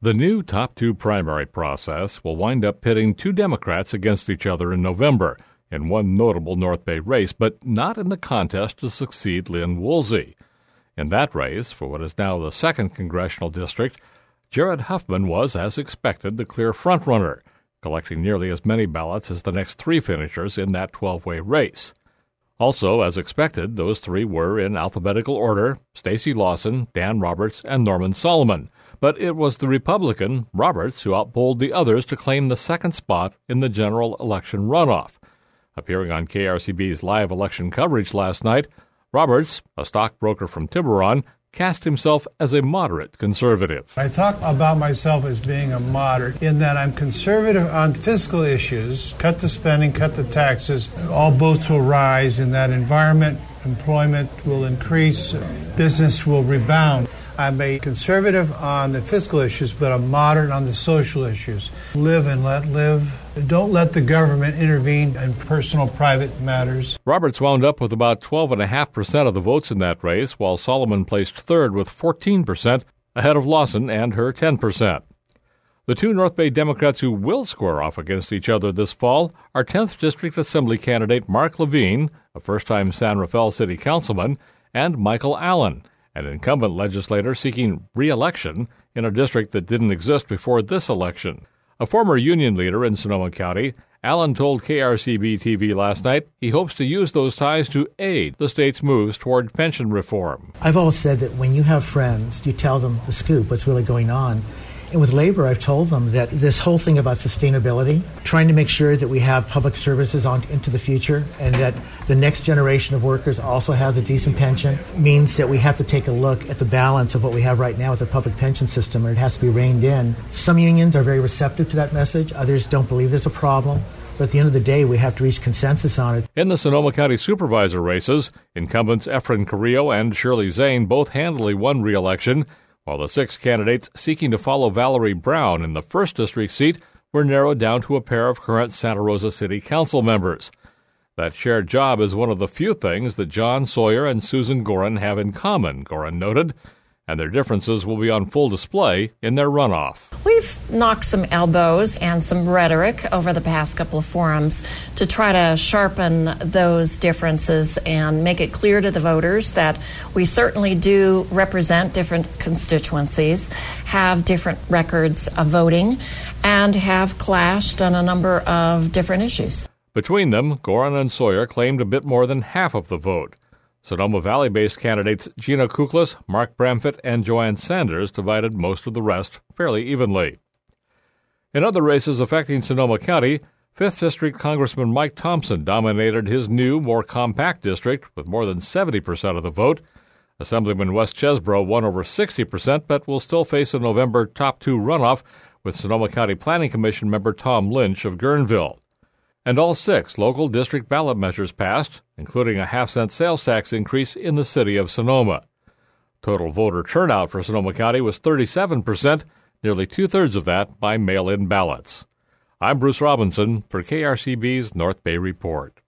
The new top two primary process will wind up pitting two Democrats against each other in November in one notable North Bay race, but not in the contest to succeed Lynn Woolsey. In that race, for what is now the 2nd Congressional District, Jared Huffman was, as expected, the clear frontrunner, collecting nearly as many ballots as the next three finishers in that 12-way race. Also, as expected, those three were, in alphabetical order, Stacey Lawson, Dan Roberts, and Norman Solomon. But it was the Republican, Roberts, who outpolled the others to claim the second spot in the general election runoff. Appearing on KRCB's live election coverage last night, Roberts, a stockbroker from Tiburon, cast himself as a moderate conservative. I talk about myself as being a moderate in that I'm conservative on fiscal issues, cut the spending, cut the taxes, all boats will rise in that environment, employment will increase, business will rebound. I'm a conservative on the fiscal issues, but a moderate on the social issues. Live and let live. Don't let the government intervene in personal, private matters. Roberts wound up with about 12.5% of the votes in that race, while Solomon placed third with 14%, ahead of Lawson and her 10%. The two North Bay Democrats who will square off against each other this fall are 10th District Assembly candidate Mark Levine, a first-time San Rafael City Councilman, and Michael Allen, an incumbent legislator seeking re-election in a district that didn't exist before this election. A former union leader in Sonoma County, Allen told KRCB-TV last night he hopes to use those ties to aid the state's moves toward pension reform. I've always said that when you have friends, you tell them the scoop, what's really going on. And with labor, I've told them that this whole thing about sustainability, trying to make sure that we have public services on into the future and that the next generation of workers also has a decent pension, means that we have to take a look at the balance of what we have right now with the public pension system, and it has to be reined in. Some unions are very receptive to that message. Others don't believe there's a problem. But at the end of the day, we have to reach consensus on it. In the Sonoma County Supervisor races, incumbents Efren Carrillo and Shirley Zane both handily won re-election, while the six candidates seeking to follow Valerie Brown in the 1st District seat were narrowed down to a pair of current Santa Rosa City Council members. That shared job is one of the few things that John Sawyer and Susan Gorin have in common, Gorin noted, and their differences will be on full display in their runoff. We've knocked some elbows and some rhetoric over the past couple of forums to try to sharpen those differences and make it clear to the voters that we certainly do represent different constituencies, have different records of voting, and have clashed on a number of different issues. Between them, Gorin and Sawyer claimed a bit more than half of the vote. Sonoma Valley-based candidates Gina Kuklas, Mark Bramfett, and Joanne Sanders divided most of the rest fairly evenly. In other races affecting Sonoma County, 5th District Congressman Mike Thompson dominated his new, more compact district with more than 70% of the vote. Assemblyman Wes Chesbro won over 60%, but will still face a November top two runoff with Sonoma County Planning Commission member Tom Lynch of Guerneville. And all 6 local district ballot measures passed, including a half-cent sales tax increase in the city of Sonoma. Total voter turnout for Sonoma County was 37%, nearly two-thirds of that by mail-in ballots. I'm Bruce Robinson for KRCB's North Bay Report.